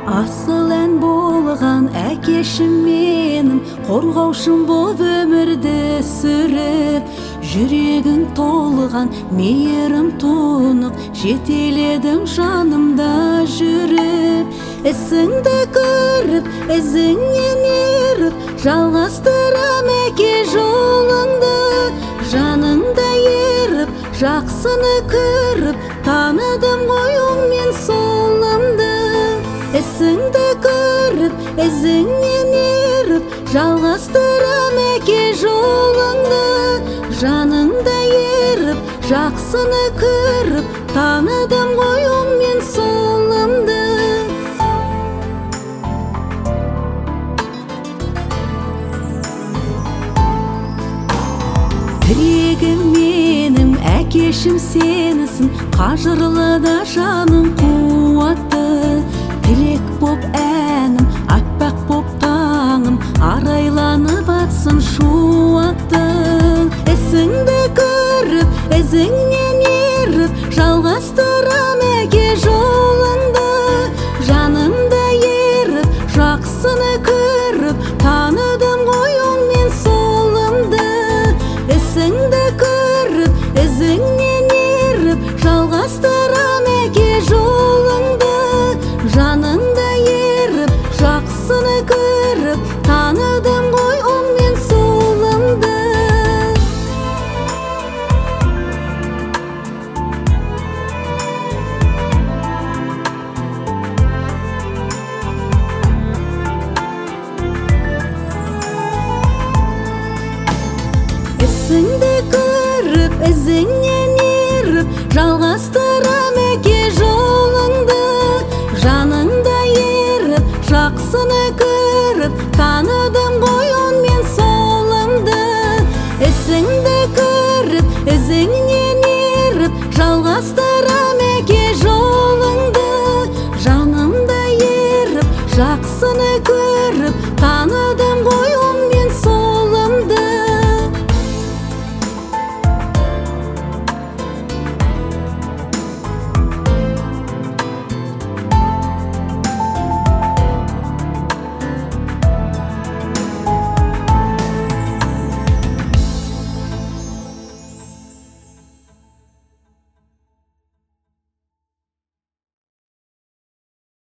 Асыл ән болған әкешім менің, қорғаушым боп өмірді сүріп, жүрегің толған мейірім тұнық, жетеледің жанымда жүріп. Ісіңді көріп, ізіңнен еріп, жалғастырам әке жолыңды. Жаныңда еріп, жақсыны көріп, таныдым ғой оң мен солымды. Ісіңді көріп, ізіңнен еріп, жалғастырам әке жолыңды. Жаныңда еріп, жақсыны көріп, таныдым ғой оң мен солымды. Тірегім менің әкешім сенісің, қажырлы да жаның